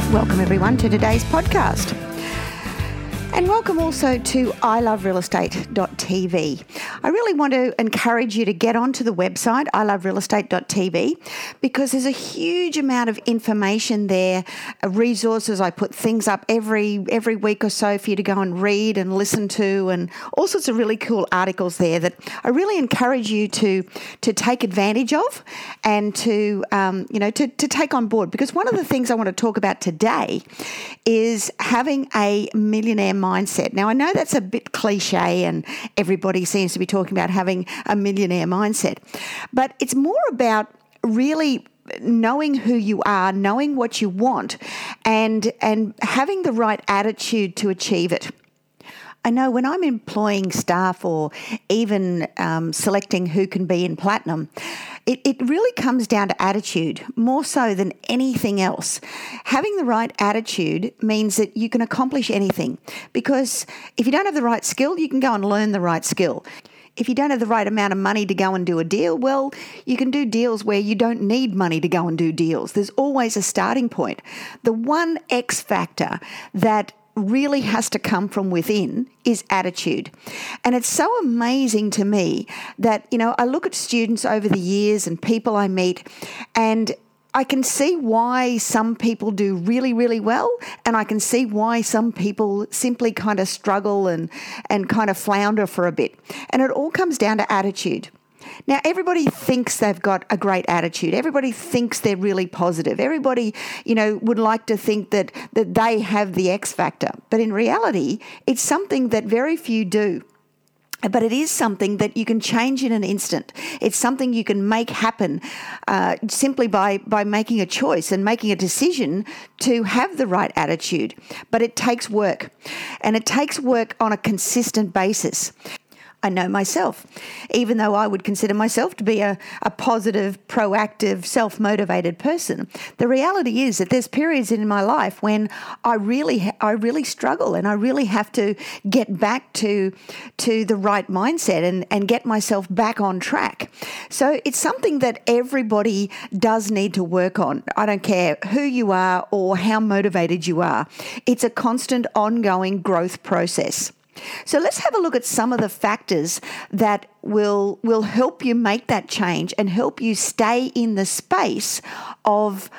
Welcome everyone to today's podcast. And welcome also to iloverealestate.tv. I really want to encourage you to get onto the website, iloverealestate.tv, because there's a huge amount of information there, resources. I put things up every week or so for you to go and read and listen to, and all sorts of really cool articles there that I really encourage you to take advantage of and to take on board. Because one of the things I want to talk about today is having a millionaire mindset. Now, I know that's a bit cliche and everybody seems to be talking about having a millionaire mindset, but it's more about really knowing who you are, knowing what you want, and having the right attitude to achieve it. I know when I'm employing staff or even selecting who can be in platinum, it really comes down to attitude more so than anything else. Having the right attitude means that you can accomplish anything, because if you don't have the right skill, you can go and learn the right skill. If you don't have the right amount of money to go and do a deal, well, you can do deals where you don't need money to go and do deals. There's always a starting point. The one X factor that really has to come from within is attitude. And it's so amazing to me that, I look at students over the years and people I meet, and I can see why some people do really, really well, and I can see why some people simply kind of struggle and kind of flounder for a bit. And it all comes down to attitude. Now, everybody thinks they've got a great attitude. Everybody thinks they're really positive. Everybody, would like to think that they have the X factor. But in reality, it's something that very few do. But it is something that you can change in an instant. It's something you can make happen simply by making a choice and making a decision to have the right attitude. But it takes work, and it takes work on a consistent basis. I know myself, even though I would consider myself to be a positive, proactive, self-motivated person, the reality is that there's periods in my life when I really struggle, and I really have to get back to the right mindset and get myself back on track. So it's something that everybody does need to work on. I don't care who you are or how motivated you are. It's a constant, ongoing growth process. So let's have a look at some of the factors that will help you make that change and help you stay in the space of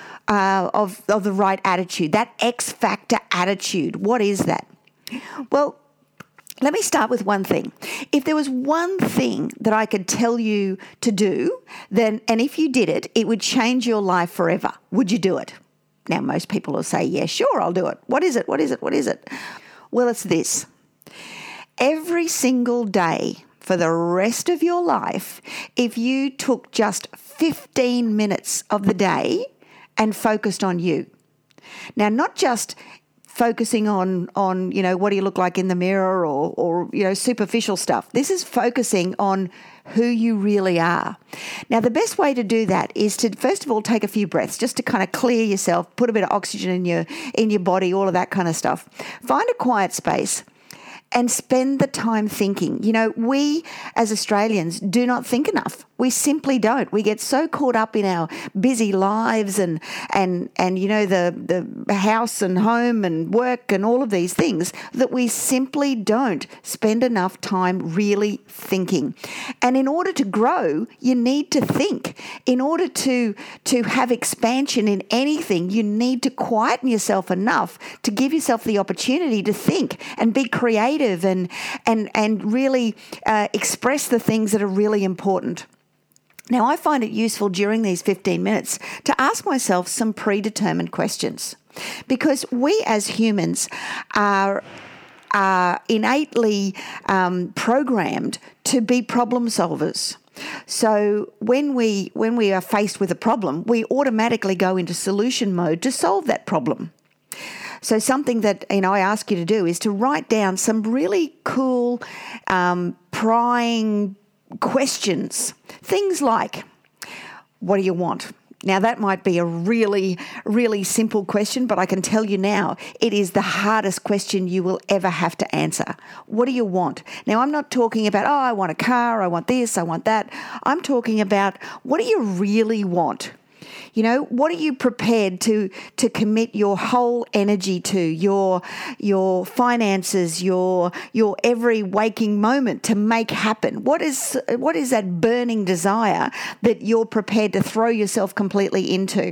the right attitude, that X factor attitude. What is that? Well, let me start with one thing. If there was one thing that I could tell you to do, and if you did it, it would change your life forever. Would you do it? Now, most people will say, yeah, sure, I'll do it. What is it? What is it? What is it? Well, it's this. Every single day for the rest of your life, if you took just 15 minutes of the day and focused on you. Now, not just focusing on what do you look like in the mirror or superficial stuff. This is focusing on who you really are. Now, the best way to do that is to, first of all, take a few breaths just to kind of clear yourself, put a bit of oxygen in your body, all of that kind of stuff. Find a quiet space and spend the time thinking. We as Australians do not think enough. We simply don't. We get so caught up in our busy lives and the house and home and work and all of these things that we simply don't spend enough time really thinking. And in order to grow, you need to think. In order to have expansion in anything, you need to quieten yourself enough to give yourself the opportunity to think and be creative and really express the things that are really important. Now, I find it useful during these 15 minutes to ask myself some predetermined questions, because we as humans are innately programmed to be problem solvers. So when we are faced with a problem, we automatically go into solution mode to solve that problem. So something that I ask you to do is to write down some really cool, prying questions. Things like, what do you want? Now, that might be a really, really simple question, but I can tell you now, it is the hardest question you will ever have to answer. What do you want? Now, I'm not talking about, I want a car, I want this, I want that. I'm talking about, what do you really want? You know, what are you prepared to commit your whole energy to, your finances, your every waking moment to make happen? What is that burning desire that you're prepared to throw yourself completely into?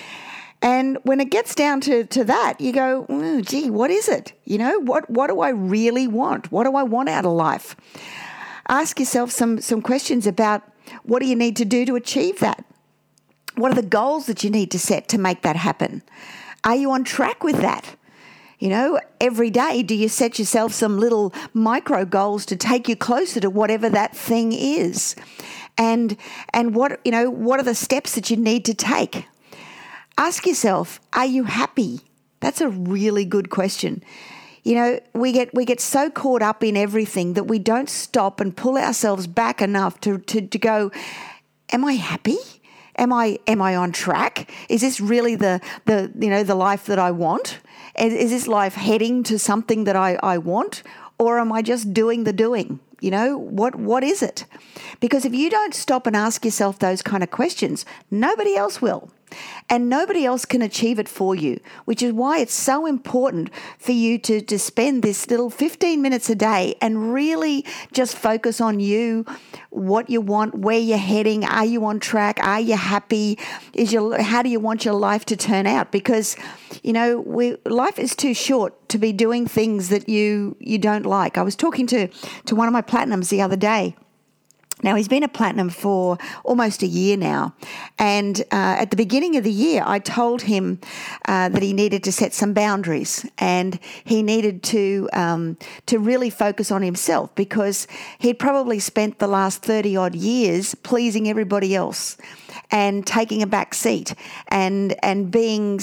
And when it gets down to that, you go, gee, what is it? You know, what do I really want? What do I want out of life? Ask yourself some questions about what do you need to do to achieve that? What are the goals that you need to set to make that happen? Are you on track with that? You know, every day, do you set yourself some little micro goals to take you closer to whatever that thing is? And what are the steps that you need to take? Ask yourself, are you happy? That's a really good question. You know, we get so caught up in everything that we don't stop and pull ourselves back enough to go, am I happy? Am I on track? Is this really the life that I want? Is this life heading to something that I want? Or am I just doing the doing? You know, what is it? Because if you don't stop and ask yourself those kind of questions, nobody else will. And nobody else can achieve it for you, which is why it's so important for you to spend this little 15 minutes a day and really just focus on you, what you want, where you're heading, are you on track, are you happy, how do you want your life to turn out? Because, you know, life is too short to be doing things that you don't like. I was talking to one of my platinums the other day. Now, he's been a platinum for almost a year now. And at the beginning of the year, I told him that he needed to set some boundaries and he needed to really focus on himself, because he'd probably spent the last 30-odd years pleasing everybody else and taking a back seat and being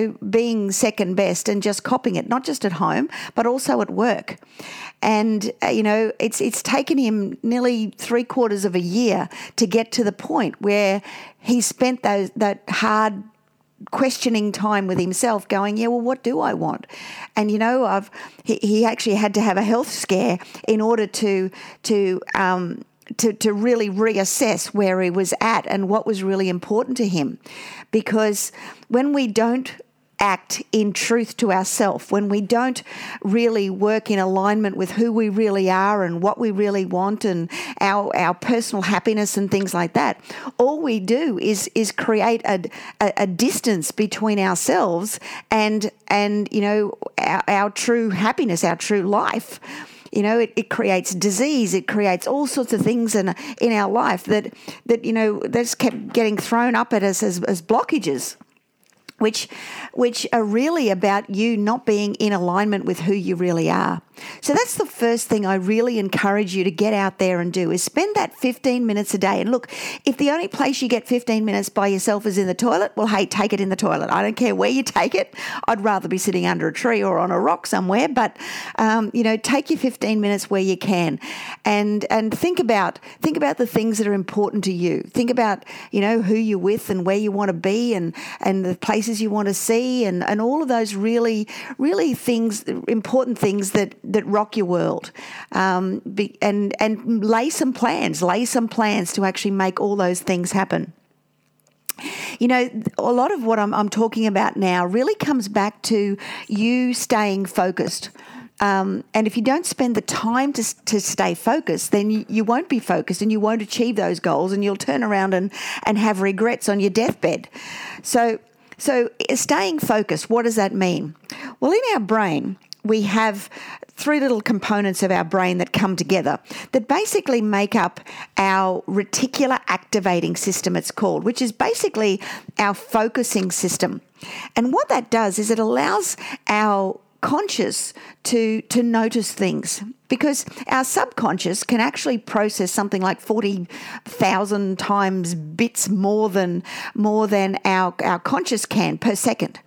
second best and just copying it, not just at home, but also at work. And, it's taken him nearly 3/4 of a year to get to the point where he spent that hard questioning time with himself going, yeah, well, what do I want? And, he actually had to have a health scare in order to really reassess where he was at and what was really important to him. Because when we don't act in truth to ourselves, when we don't really work in alignment with who we really are and what we really want and our personal happiness and things like that, all we do is create a distance between ourselves and our true happiness, our true life. You know, it creates disease. It creates all sorts of things in our life that that's kept getting thrown up at us as blockages, which are really about you not being in alignment with who you really are. So that's the first thing I really encourage you to get out there and do, is spend that 15 minutes a day. And look, if the only place you get 15 minutes by yourself is in the toilet, well, hey, take it in the toilet. I don't care where you take it. I'd rather be sitting under a tree or on a rock somewhere, but take your 15 minutes where you can, and think about the things that are important to you. Think about who you're with and where you want to be and the places you want to see and all of those really important things that rock your world, and lay some plans to actually make all those things happen. A lot of what I'm talking about now really comes back to you staying focused. And if you don't spend the time to stay focused, then you won't be focused and you won't achieve those goals, and you'll turn around and have regrets on your deathbed. So staying focused, what does that mean? Well, in our brain, we have 3 little components of our brain that come together that basically make up our reticular activating system, it's called, which is basically our focusing system. And what that does is it allows our conscious to notice things, because our subconscious can actually process something like 40,000 times bits more than our conscious can per second.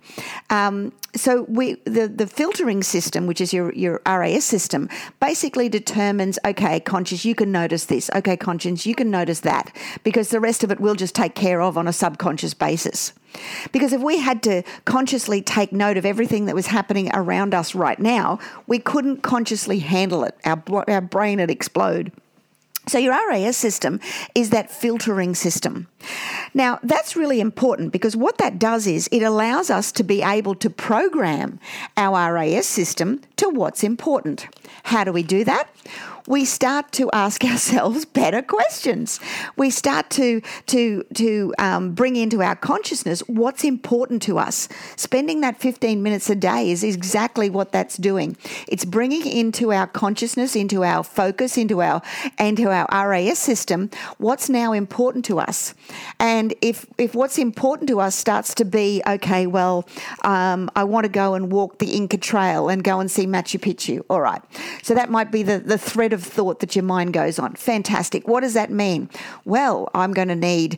So the filtering system, which is your RAS system, basically determines, okay, conscious, you can notice this. Okay, conscious, you can notice that, because the rest of it we'll just take care of on a subconscious basis. Because if we had to consciously take note of everything that was happening around us right now, we couldn't consciously handle it. Our brain would explode. So your RAS system is that filtering system. Now, that's really important because what that does is it allows us to be able to program our RAS system to what's important. How do we do that? We start to ask ourselves better questions. We start to bring into our consciousness what's important to us. Spending that 15 minutes a day is exactly what that's doing. It's bringing into our consciousness, into our focus, into our RAS system, what's now important to us. And if what's important to us starts to be, okay, well, I want to go and walk the Inca Trail and go and see Machu Picchu. All right. So that might be the thread of thought that your mind goes on. Fantastic. What does that mean? Well, I'm going to need,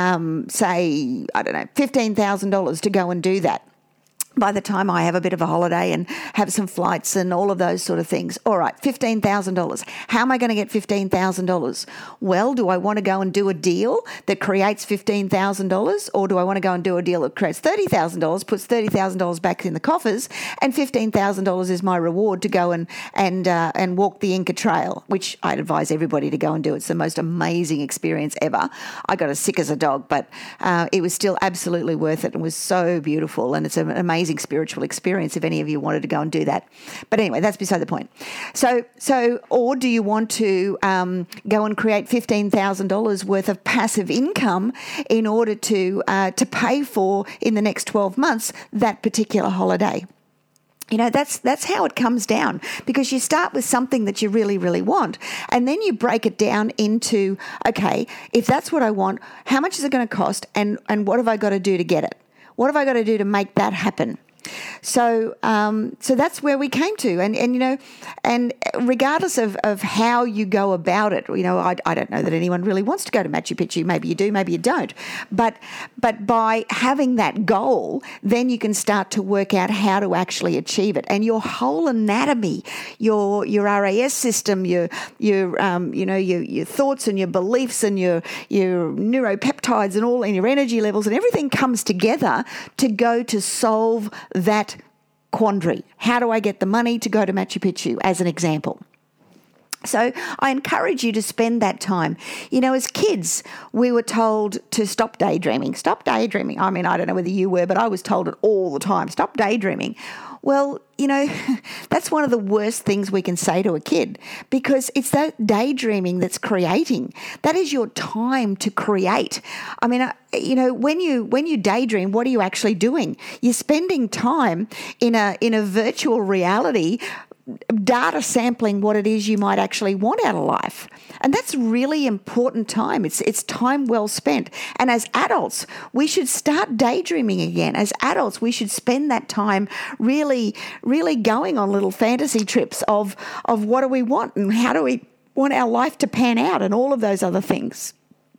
say, I don't know, $15,000 to go and do that. By the time I have a bit of a holiday and have some flights and all of those sort of things. All right, $15,000. How am I going to get $15,000? Well, do I want to go and do a deal that creates $15,000, or do I want to go and do a deal that creates $30,000, puts $30,000 back in the coffers, and $15,000 is my reward to go and walk the Inca Trail, which I'd advise everybody to go and do. It's the most amazing experience ever. I got as sick as a dog, but it was still absolutely worth it and was so beautiful, and it's an amazing spiritual experience if any of you wanted to go and do that. But anyway, that's beside the point. So, or do you want to go and create $15,000 worth of passive income in order to pay for, in the next 12 months, that particular holiday? You know, that's how it comes down, because you start with something that you really, really want, and then you break it down into, okay, if that's what I want, how much is it going to cost, and what have I got to do to get it? What have I got to do to make that happen? So that's where we came to, and you know, and regardless of how you go about it, you know, I don't know that anyone really wants to go to Machu Picchu. Maybe you do, maybe you don't. But by having that goal, then you can start to work out how to actually achieve it, and your whole anatomy, your RAS system, your thoughts and your beliefs and your neuropeptides and all, and your energy levels and everything comes together to go to solve that quandary. How do I get the money to go to Machu Picchu, as an example? So I encourage you to spend that time. You know, as kids, we were told to stop daydreaming. Stop daydreaming. I mean, I don't know whether you were, but I was told it all the time. Stop daydreaming. Well, you know, that's one of the worst things we can say to a kid, because it's that daydreaming that's creating. That is your time to create. I mean, you know, when you daydream, what are you actually doing? You're spending time in a virtual reality, data sampling what it is you might actually want out of life. And that's really important time. It's time well spent. And as adults, we should start daydreaming again. As adults, we should spend that time really, really going on little fantasy trips of what do we want and how do we want our life to pan out and all of those other things.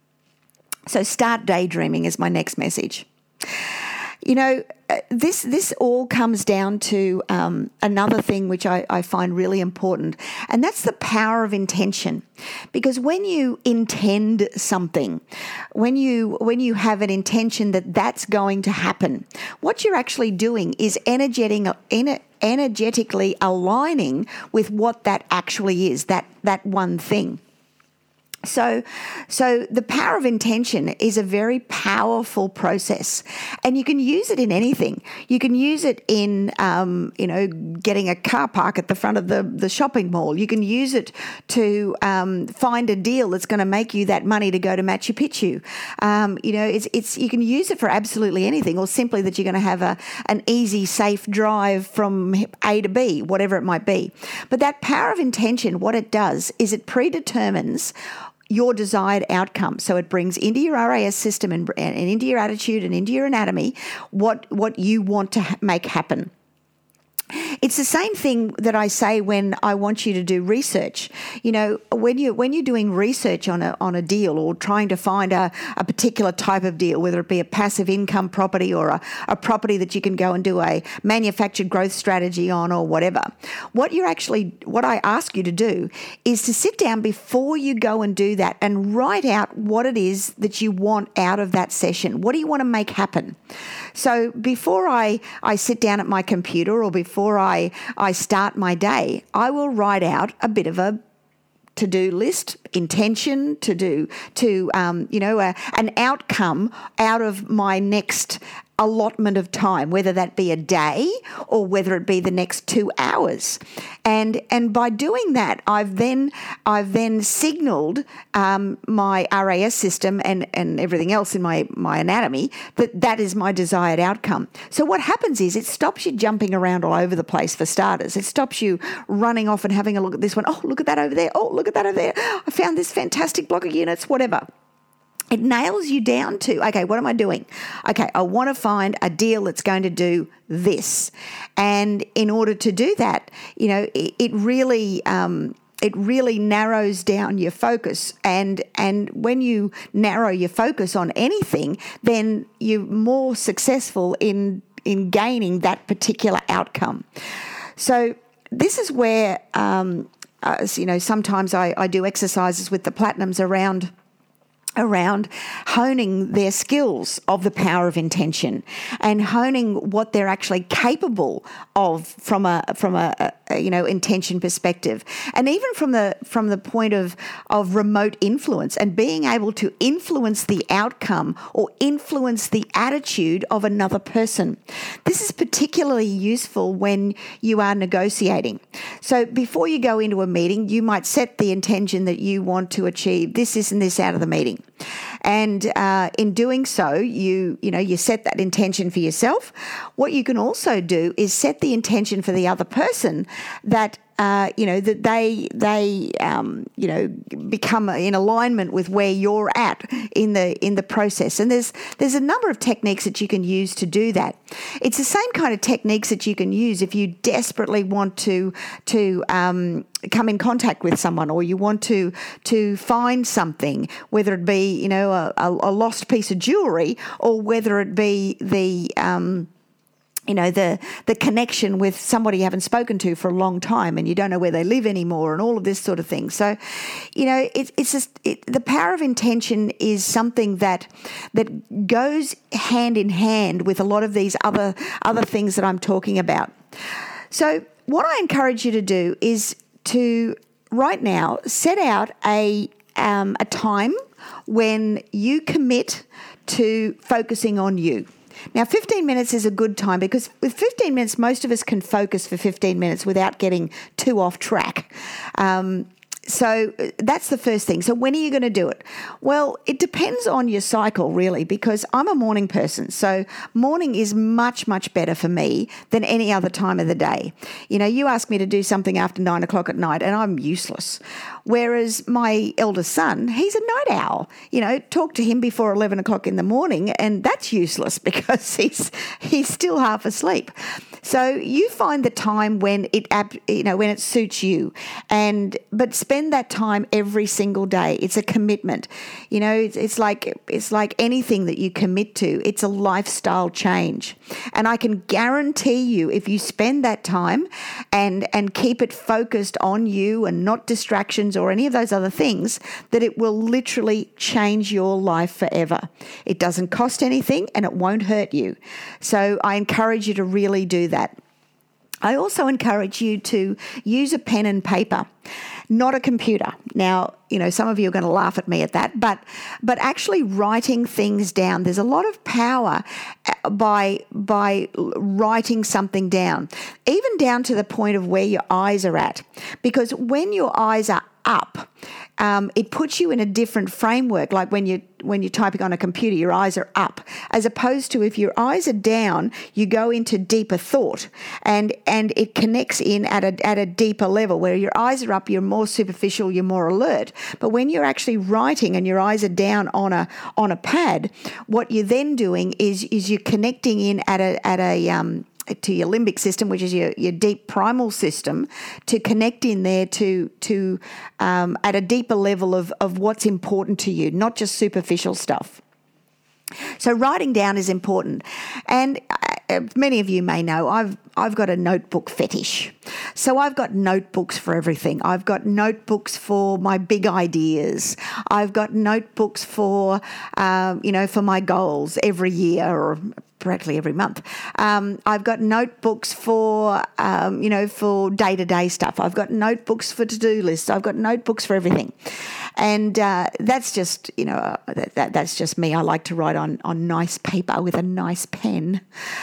So start daydreaming is my next message. You know, this all comes down to another thing which I find really important, and that's the power of intention. Because when you intend something, when you have an intention that that's going to happen, what you're actually doing is energetically aligning with what that actually is, that one thing. So the power of intention is a very powerful process, and you can use it in anything. You can use it in, getting a car park at the front of the shopping mall. You can use it to find a deal that's going to make you that money to go to Machu Picchu. You can use it for absolutely anything, or simply that you're going to have an easy, safe drive from A to B, whatever it might be. But that power of intention, what it does is it predetermines your desired outcome. So it brings into your RAS system and into your attitude and into your anatomy what you want to make happen. It's the same thing that I say when I want you to do research. You know, when you're doing research on a deal, or trying to find a particular type of deal, whether it be a passive income property or a property that you can go and do a manufactured growth strategy on, or whatever, what I ask you to do is to sit down before you go and do that and write out what it is that you want out of that session. What do you want to make happen? So before I sit down at my computer, or before I start my day, I will write out a bit of a to-do list, intention an outcome out of my next allotment of time, whether that be a day or whether it be the next 2 hours. And by doing that, I've then signaled my RAS system and everything else in my anatomy that is my desired outcome. So what happens is it stops you jumping around all over the place, for starters. It stops you running off and having a look at this one. Oh, look at that over there. Oh, look at that over there. I found this fantastic block of units, whatever. It nails you down to, okay, what am I doing? Okay, I want to find a deal that's going to do this. And in order to do that, it really narrows down your focus. And when you narrow your focus on anything, then you're more successful in gaining that particular outcome. So this is where, sometimes I do exercises with the Platinums around honing their skills of the power of intention and honing what they're actually capable of from a intention perspective, and even from the point of remote influence and being able to influence the outcome or influence the attitude of another person. This is particularly useful when you are negotiating. So before you go into a meeting, you might set the intention that you want to achieve this and this out of the meeting. And in doing so, you set that intention for yourself. What you can also do is set the intention for the other person that that they become in alignment with where you're at in the process. And there's a number of techniques that you can use to do that. It's the same kind of techniques that you can use if you desperately want to come in contact with someone, or you want to find something, whether it be a lost piece of jewelry, or whether it be the connection with somebody you haven't spoken to for a long time and you don't know where they live anymore, and all of this sort of thing. So, the power of intention is something that goes hand in hand with a lot of these other things that I'm talking about. So what I encourage you to do is to right now set out a time when you commit to focusing on you. Now, 15 minutes is a good time, because with 15 minutes, most of us can focus for 15 minutes without getting too off track. So that's the first thing. So when are you going to do it? Well, it depends on your cycle, really, because I'm a morning person. So morning is much, much better for me than any other time of the day. You ask me to do something after 9 o'clock at night and I'm useless. Whereas my eldest son, he's a night owl. Talk to him before 11 o'clock in the morning and that's useless because he's still half asleep. So you find the time when it suits you, but spend that time every single day. It's a commitment. It's like anything that you commit to. It's a lifestyle change, and I can guarantee you, if you spend that time and keep it focused on you and not distractions or any of those other things, that it will literally change your life forever. It doesn't cost anything and it won't hurt you. So I encourage you to really do that. I also encourage you to use a pen and paper, not a computer. Now, some of you are going to laugh at me at that, but actually writing things down. There's a lot of power by writing something down, even down to the point of where your eyes are at. Because when your eyes are up, it puts you in a different framework. Like when you're typing on a computer, your eyes are up, as opposed to if your eyes are down, you go into deeper thought, and it connects in at a deeper level. Where your eyes are up, you're more superficial, you're more alert. But when you're actually writing and your eyes are down on a pad, what you're then doing is you're connecting in to your limbic system, which is your deep primal system, to connect in there to at a deeper level of what's important to you, not just superficial stuff. So writing down is important, and many of you may know I've got a notebook fetish. So I've got notebooks for everything. I've got notebooks for my big ideas. I've got notebooks for my goals every year, or practically every month. I've got notebooks for, for day-to-day stuff. I've got notebooks for to-do lists. I've got notebooks for everything. And that's just, that's just me. I like to write on nice paper with a nice pen.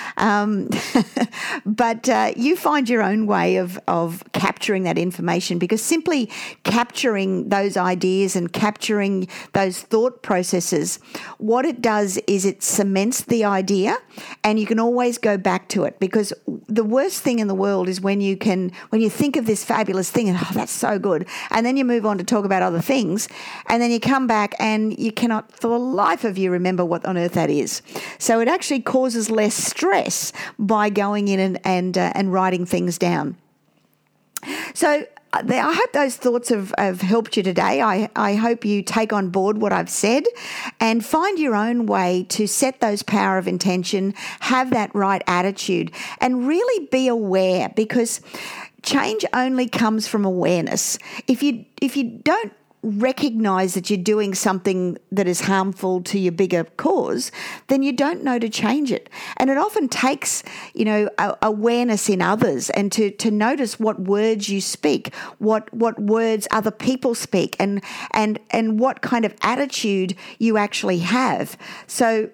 But you find your own way of capturing that information, because simply capturing those ideas and capturing those thought processes, what it does is it cements the idea, and you can always go back to it. Because the worst thing in the world is when you think of this fabulous thing and, oh, that's so good, and then you move on to talk about other things, and then you come back and you cannot for the life of you remember what on earth that is. So it actually causes less stress by going in and writing things down. So I hope those thoughts have helped you today. I hope you take on board what I've said and find your own way to set those power of intention, have that right attitude, and really be aware, because change only comes from awareness. If you don't recognize that you're doing something that is harmful to your bigger cause, then you don't know to change it. And it often takes, awareness in others, and to notice what words you speak, what words other people speak, and what kind of attitude you actually have. So,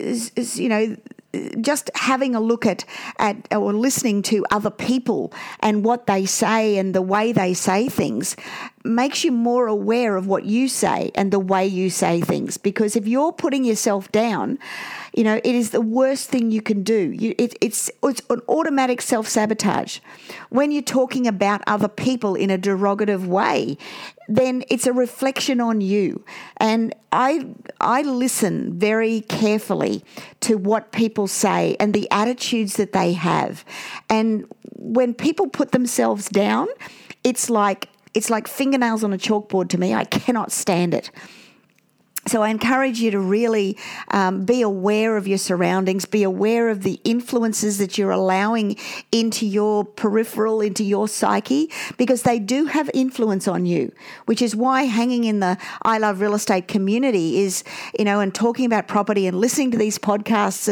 just having a look at or listening to other people and what they say and the way they say things makes you more aware of what you say and the way you say things. Because if you're putting yourself down, it is the worst thing you can do. It's an automatic self-sabotage. When you're talking about other people in a derogative way, then it's a reflection on you. And I listen very carefully to what people say and the attitudes that they have. And when people put themselves down, it's like fingernails on a chalkboard to me. I cannot stand it. So I encourage you to really be aware of your surroundings, be aware of the influences that you're allowing into your peripheral, into your psyche, because they do have influence on you, which is why hanging in the I Love Real Estate community is, and talking about property and listening to these podcasts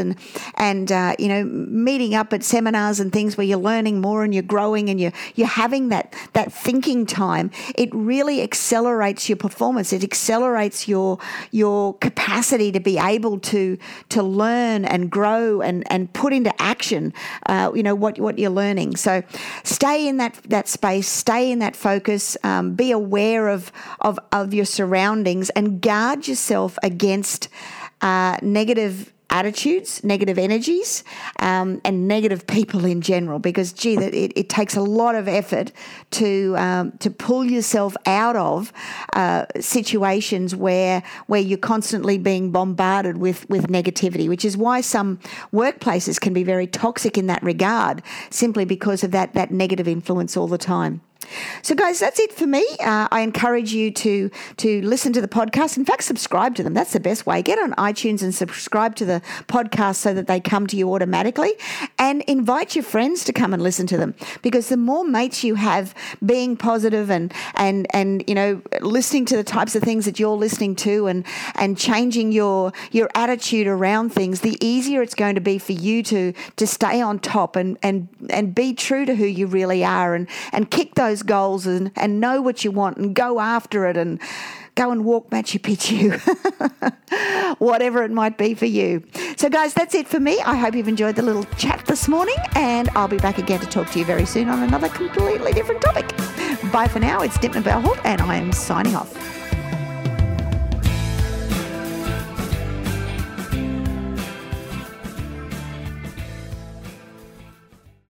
and meeting up at seminars and things where you're learning more and you're growing and you're having that thinking time. It really accelerates your performance. It accelerates your capacity to be able to learn and grow and put into action, what you're learning. So stay in that space, stay in that focus, be aware of your surroundings, and guard yourself against negative attitudes, negative energies, and negative people in general, because it takes a lot of effort to pull yourself out of situations where you're constantly being bombarded with negativity, which is why some workplaces can be very toxic in that regard, simply because of that negative influence all the time. So, guys, that's it for me. I encourage you to listen to the podcast. In fact, subscribe to them. That's the best way. Get on iTunes and subscribe to the podcast so that they come to you automatically, and invite your friends to come and listen to them, because the more mates you have being positive and listening to the types of things that you're listening to and changing your attitude around things, the easier it's going to be for you to stay on top and be true to who you really are and kick those goals and know what you want and go after it and go and walk Machu Picchu, whatever it might be for you. So, guys, that's it for me. I hope you've enjoyed the little chat this morning, and I'll be back again to talk to you very soon on another completely different topic. Bye for now. It's Dipna Bellholt, and I am signing off.